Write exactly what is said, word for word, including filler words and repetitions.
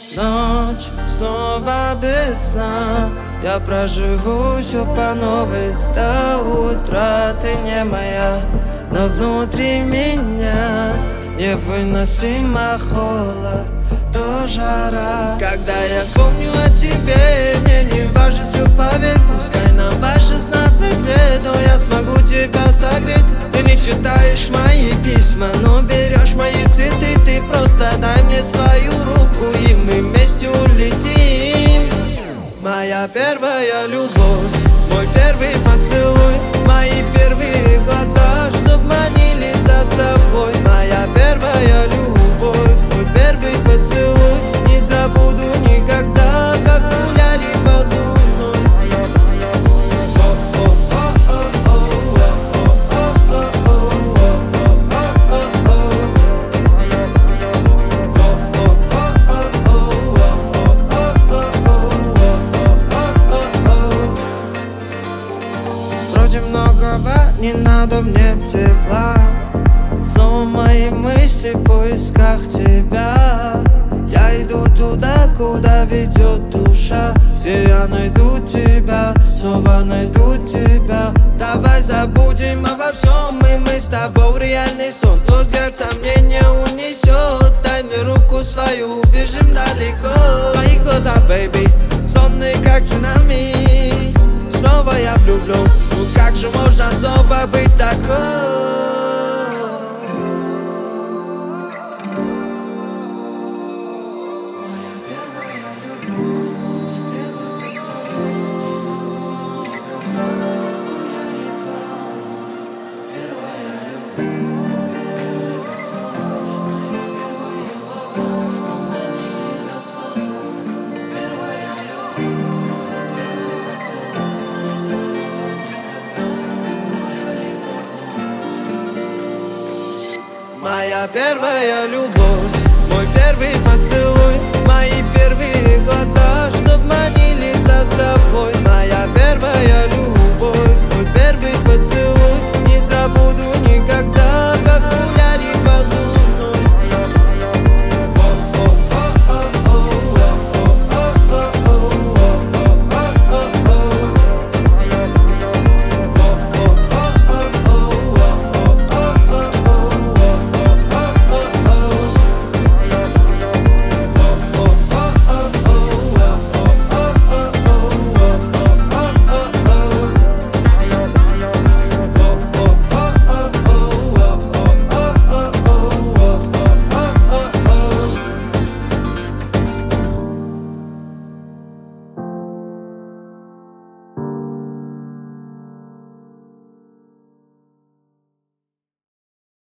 Ночь снова без сна, я проживу все по новой до утра. Ты не моя, но внутри меня невыносимо холод, то жара. Когда я вспомню о тебе, мне не важно все, поверь. Пускай нам по шестнадцать лет, но я смогу тебя согреть. Ты не читаешь мои письма, но берешь мои цветы. Ты просто дай мне свою руку, и мы вместе улетим. Моя первая любовь, мой первый поцелуй, мои первые глаза, чтоб манили за собой. Моя первая любовь, мой первый поцелуй, не забуду никогда, как гуляли под луной. Вроде многого не надо мне тепла, снова мои мысли в поисках тебя. Я иду туда, куда ведет душа, где я найду тебя, снова найду тебя. Давай забудем обо всем, и мы с тобой в реальный сон. Твой взгляд сомнения унесет, дай мне руку свою, убежим далеко. Твои глаза, бэйби, сонные как цунами. Снова я влюблен, ну как же можно снова быть такой? Моя первая любовь.